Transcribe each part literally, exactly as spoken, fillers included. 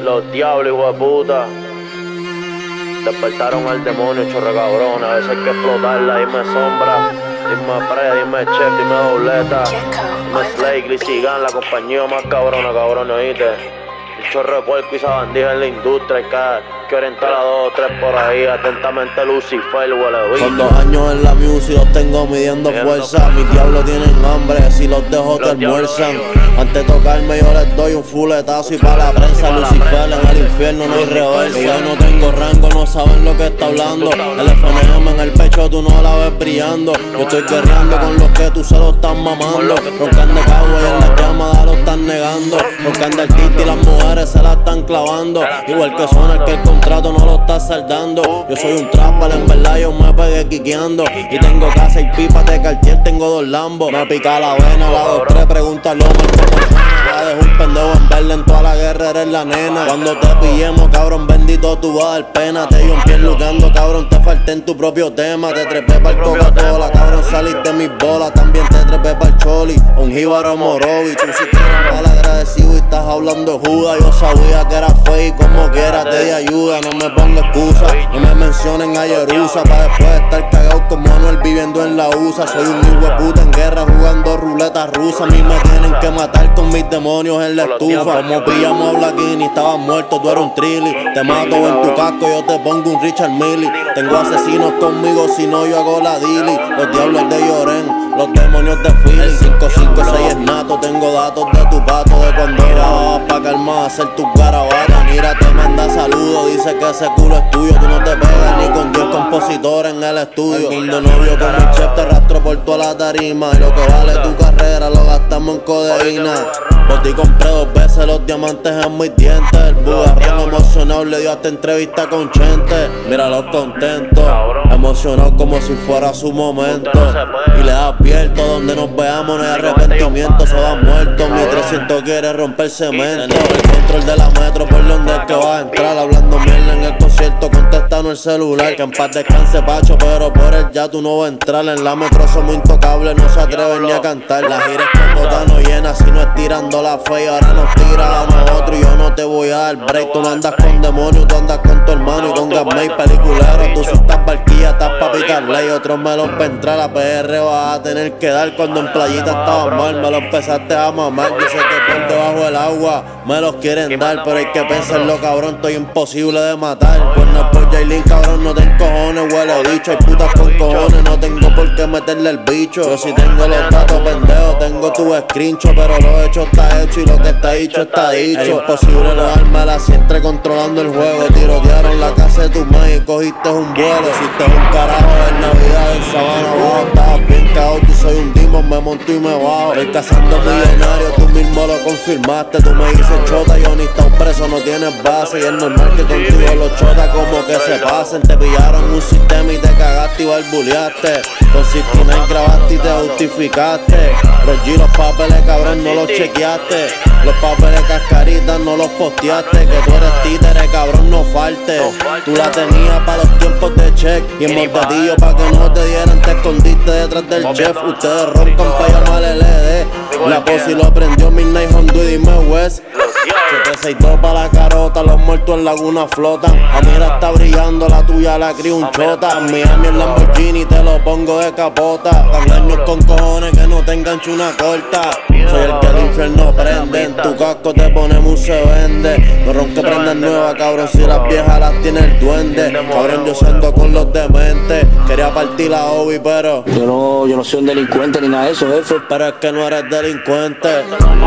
Los diablos, hijo de puta. Despertaron al demonio, chorre cabrón. A veces hay que explotarla. Dime Sombra, dime Pre, dime Chef, dime Dobleta, dime Slake, Lizzy Gun, la compañía más cabrona, cabrón, oíste. El chorro de puerco y esa bandija en la industria. Hay que, que orientar a dos o tres por ahí. Atentamente Lucifer, huele bicho. Con dos años en la music los tengo midiendo fuerza. Mis diablos tienen hambre, si los dejo te almuerzan. Antes de tocarme yo les doy un fuletazo y pa' la prensa Lucifer en el infierno no hay reversa. Yo no tengo rango, no saben lo que está hablando. El F N M en el pecho tú no la ves brillando. Yo estoy guerreando con los que tú se lo estás mamando. Roncando cabo y en las llamadas lo están negando. Roncando el titi y las mujeres se la están clavando. Igual que suena el que el contrato no lo está saldando. Yo soy un trapper, en verdad yo me pegué quiqueando. Y tengo casa y pipas de Cartier, tengo dos Lambos. Me pica la vena, la dos tres, pregúntalo mal. Dejo un pendejo en verle en toda la guerra, eres la nena. Cuando te pillemos, cabrón, bendito, tú vas a dar pena. Te dio un pie luchando, cabrón, te falté en tu propio tema. Te trepé pa'l Coca-Cola, cabrón, saliste mis bolas. También te trepé pa'l Choli, un jíbaro morobi. Tú si quieres mal agradecido y estás hablando de Judas. Yo sabía que era fake, como quiera te di ayuda. No me pongo excusa, no me mencionen a Jerusa. Pa' después estar cagado como Manuel viviendo en la U S A. Soy un hijo de puta en guerra jugando ruleta rusa. A mí me tienen que matar con mis demonios en la estufa. Como pillamos a Blackini, estabas muerto, tú eres un trilly. Te mato en tu casco, yo te pongo un Richard Mille. Tengo asesinos conmigo, si no yo hago la dili. Los diablos de Lloren, los demonios de Philly. El cinco cinco seis es nato, tengo datos de tu pato. De cuando vas pa' calmar, hacer tus garabatas. Mira, te manda saludos, dice que ese culo es tuyo. Tú no te pegas ni con Dios compositor en el estudio. El mundo novio con el chef te arrastro por toda la tarima. Y lo que vale tu carrera lo gastamos en codeína. Por ti compré dos veces los diamantes en mis dientes. El bugarrón emocionado le dio hasta entrevista con Chente. Míralo contento, emocionado como si fuera su momento. Y le da abierto donde nos veamos, no hay arrepentimiento. Se va muerto, mi trescientos quiere romper cemento. El control de la metro por donde es que va a entrar. Hablando mierda en el concierto, contestando el celular. Que en paz descanse Pacho, pero por él ya tú no vas a entrar. En la metro somos intocables, no se atreven ni a cantar. La gira es con botano llena, si no es tirando la fe y ahora nos tira a nosotros y yo no te voy a dar break. Tú no andas con demonios, tú andas con tu hermano y con Gasmay peliculero. Tú si estás barquilla, estás pa' picarle y otros me los pa' entrar. A P R vas a tener que dar cuando en playita estabas mal. Me lo empezaste a mamar, yo sé que por debajo del agua me los quieren dar, pero hay que pensarlo, cabrón, estoy imposible de matar. Pues no es por Jailin, cabrón, no te encojones, huele bicho. Hay putas con cojones, no tengo por qué meterle el bicho. Yo si tengo los datos pendejos, tengo tu screenshot, pero lo hecho está hecho y lo que está dicho está dicho. Es imposible no dármela si entré controlando el juego. Tirotearon la casa de tu madre y cogiste un vuelo. Hiciste un carajo en Navidad en Sabana Bajo. Estabas bien cagado, tú soy un demon, me monto y me bajo. Estoy cazando millonarios, tú mismo lo confirmaste. Tú me dices chota, yo ni estás preso, no tienes base. Y es normal que contigo los chotas como que se pasen. Te pillaron un sistema y te cagaste y barbuleaste. Con sesenta y nueve grabaste y te justificaste. Los G, los papeles cabrón no los chequeaste. Los papeles cascaritas no los posteaste. Que tú eres títere, cabrón, no falte. Tú la tenías para los tiempos de check. Y en mortadillo pa' que no te dieran, te escondiste detrás del chef. Ustedes roncan pa' llamar L E D. La posi lo prendió Midnight Hondu y dime West. siete seis dos pa' la carota, los muertos en Laguna flotan. A mira está brillando, la tuya la cría un chota. En Miami el Lamborghini te lo pongo de capota. Cangaños con cojones que no te enganche una corta. Soy el que el infierno prende, en tu casco te ponemos un se vende. No ronque prendas nueva, cabrón, si las viejas las tiene el duende. Cabrón, yo siendo con los dementes. Quería partir la obi, pero Yo no, yo no soy un delincuente ni nada de eso, jefe. pero es que no eres delincuente.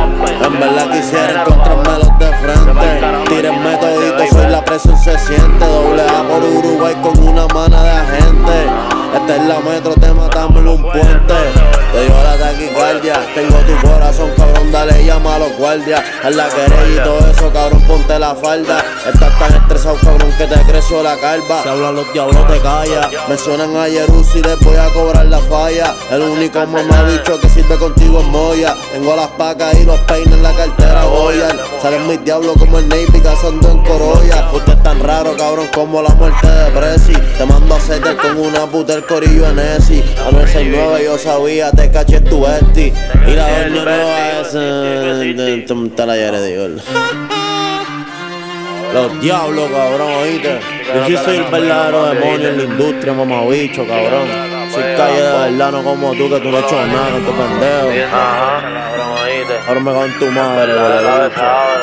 En verdad quisiera encontrarme los de frente. Tírenme todito, soy la presión se siente. Doble A por Uruguay con una mana de agente. Esta es la metro, te matamos en un puente. Te dio la taquicardia, tengo tu corazón, cabrón, dale, llama a los guardias. Haz la querella y todo eso, cabrón, ponte la falda. Estás tan estresado, cabrón, que te creció la calva. Se hablan los diablos, te calla. Mencionan a Jerus y les voy a cobrar la falla. El único mamabicho que sirve contigo es Moya. Tengo las pacas y los peines en la cartera Goya. Salen mis diablos como el Navy cazando en Corolla. Usted es tan raro, cabrón, como la muerte de Prezi. Te mando a setter con una puta el corillo en Esi. A nueve seis nueve yo sabía, te caché tu esti. Y la doña nueva es te la llere de Dios. Los diablos, cabrón, oíste. Yo sí soy el verdadero demonio en la industria, mamabicho, cabrón. Soy calle de verdad, no como tú, que tú no has hecho nada con tu pendejo. Ajá, cabrón, oíste. Ahora me cago en tu madre, boludo.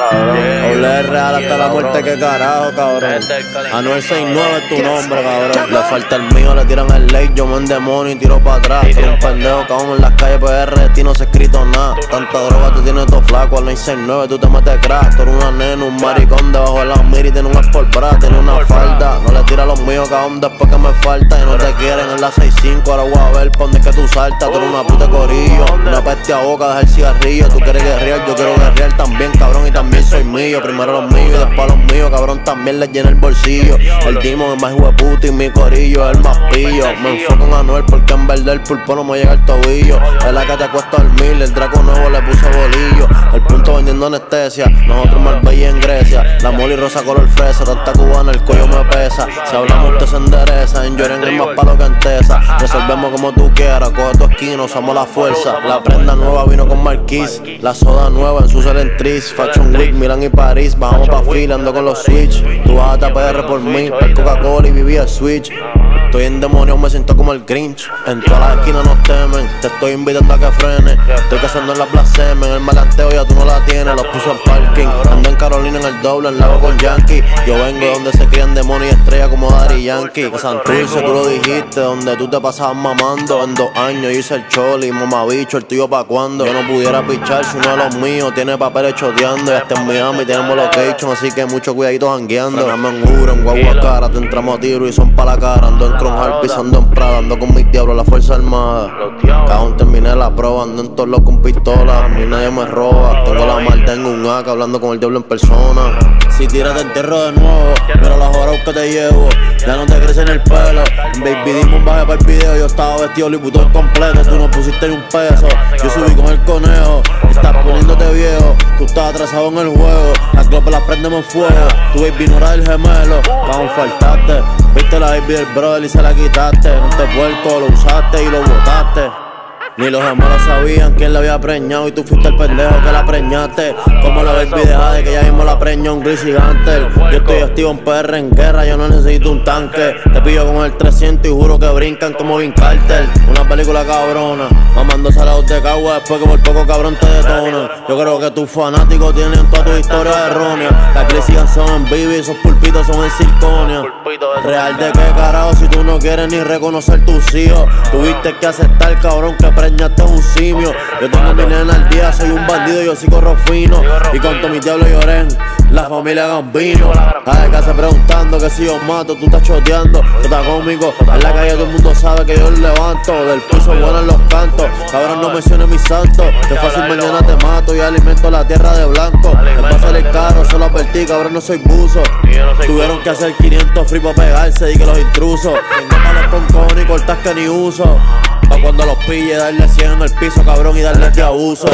Doble real hasta la muerte, que carajo, cabrón. Anuel sesenta y nueve es tu nombre, cabrón. Le falta el mío, le tiran el late, yo me endemonio y tiro para atrás. Tú eres un pendejo, cabrón, en las calles P R, de ti no se ha escrito nada. Tanta droga, tú tienes todo flaco, al nueve sesenta y nueve tú te metes crack. Tú eres una nena, un maricón debajo de la mira y tienes un sport bra, tienes una falda. No le tira a los míos, cabrón, después que me falta. Y no te quieren en la sesenta y cinco, ahora voy a ver pa' dónde es que tú saltas. Tú eres una puta corillo, una peste a boca, deja el cigarrillo. Tú quieres guerrear, yo quiero guerrear también, cabrón, y también soy mío. Primero los míos y después los míos, cabrón, también les llena el bolsillo. El Demon es más hueputo y mi corillo es el más pillo. Me enfoco en Anuel porque en verdad el pulpo no me llega al tobillo. Es la que te cuesta dormir, el Draco nuevo le puso bolillo. El punto vendiendo anestesia, nosotros Marbella en Grecia. La moli rosa color fresa, tanta cubana el cuello me pesa. Si hablamos usted se endereza, en Lloren es más palo que en Tesa. Resolvemos como tú quieras, coge tu esquina, usamos la fuerza. La prenda nueva vino con Marquis, la soda nueva en su Celentris. Fashion Week, Milán y París, bajamos pa' fila, ando con los Switch. Tú vas a P R por mí, per Coca-Cola y viví el Switch. Estoy en demonio, me siento como el Grinch. En todas las esquinas nos temen, te estoy invitando a que frene. Estoy cazando en la blasfemia, en el malanteo ya tú no la tienes. Los puso en parking, ando en Carolina en el doble, en lago con Yankee. Yo vengo de donde se crían demonios y estrellas como Daddy Yankee. Santurce, tú lo dijiste, donde tú te pasabas mamando. En dos años hice el choli, mamabicho, el tuyo pa' cuando. Yo no pudiera pichar si uno de los míos tiene papeles choteando. Y hasta en Miami tenemos location, así que mucho cuidadito jangueando. Frename en Uro, en Guaguacara, te entramos a tiro y son pa' la cara. Ando en Cronjar, pisando en Prada, ando con mis diablos, la fuerza armada. Cabrón, terminé la prueba, ando en todos los con pistola. A mí nadie me roba, tengo la maldad en un A K, hablando con el diablo en persona. Si tiras te entierro de nuevo, pero la joras que te llevo, ya no te crece en el pelo. En Baby Demon bajé para el video, yo estaba vestido liputón completo. Tú no pusiste ni un peso, yo subí con el conejo. Estás poniéndote viejo, tú estás atrasado en el juego. Las globas las prendemos en fuego, tu baby no era del gemelo. Vamos, faltaste, viste la baby del brother y se la quitaste. No te puerco, lo usaste y lo botaste. Ni los gemelos sabían quién la había preñado y tú fuiste el pendejo que la preñaste. Como la baby deja de que ya mismo la preñó un gris gigante. Yo estoy activo en P R en guerra, yo no necesito un tanque. Te pillo con el trescientos y juro que brincan como Vin Carter. Una película cabrona, mamándose a la de cagua después que por poco cabrón te detona. Yo creo que tus fanáticos tienen todas tus historias erróneas. Las crisis son en vivo y esos pulpitos son en circonia. Real de qué carajo si tú no quieres ni reconocer tus hijos. Tuviste que aceptar, cabrón, que preñaste un simio. Yo tengo mi nena al día, soy un bandido, yo sí corro fino. Y con todo mi diablo lloren, la familia Gambino. A de casa preguntando que si yo mato, tú estás choteando. Tú estás cómico, en la calle todo el mundo sabe que yo levanto. Del piso vuelan los cantos, cabrón no menciones mis santos. Que fácil mañana te mato y alimento la tierra de blanco. Me va a salir caro, solo advertí, cabrón no soy buzo. Tuvieron que hacer quinientos free pa' pegarse y que los intrusos. Tengo malos con cojones y cortas que ni uso. Pa' cuando los pille, darle cien en el piso, cabrón, y darle de abuso.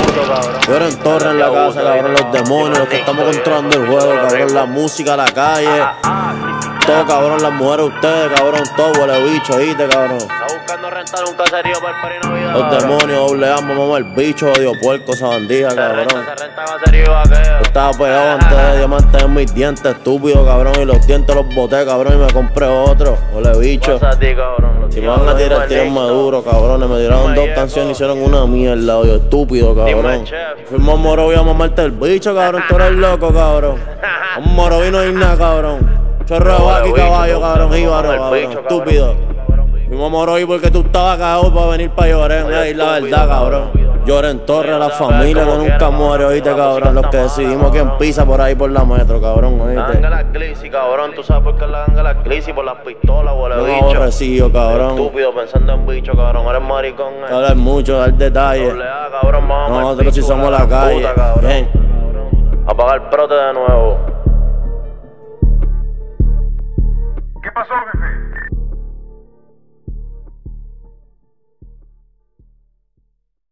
Yo era en torre en la casa, cabrón, los demonios, los que estamos controlando el juego, cabrón, la música, la calle. Todo, cabrón, las mujeres, ustedes, cabrón, todo huele bicho, oíste, cabrón. Está buscando rentar un caserío para el pari Navidad. Los demonios, doble A, mamá, el bicho, odio puerco, esa bandija, cabrón. Se renta caserío vaqueo. Estaba pegado antes de diamantes en mis dientes, estúpido, cabrón, y los dientes los boté, cabrón, y me compré otro, huele bicho. Pasa a ti, cabrón. Si me van a tirar, tírenme duro, cabrones. Me tiraron dos canciones y hicieron una mierda, odio, estúpido, cabrón. Fuimos a Morovi a mamarte el bicho, cabrón, tú eres loco, cabrón. A Morovi no hay nada, cabrón. Chorro de vaca y caballo, cabrón, jíbaro, cabrón, estúpido. Fuimos a Morovi porque tú estabas cagado para venir pa' Lloren, ahí la verdad, cabrón. Lloren Torre, la familia que nunca muere, oíste, cabrón. Los que decidimos quién pisa por ahí por la metro, cabrón, oíste. La ganga la crisis, cabrón, tú sabes por qué la ganga la crisis, por las pistolas, huele No bicho. aborrecido, cabrón. Estúpido pensando en bicho, cabrón, eres maricón. Eh. Hablar mucho, dar detalles. Doble A, cabrón, vamos. Nosotros sí somos la calle. Puta, Bien. Apagar el prote de nuevo.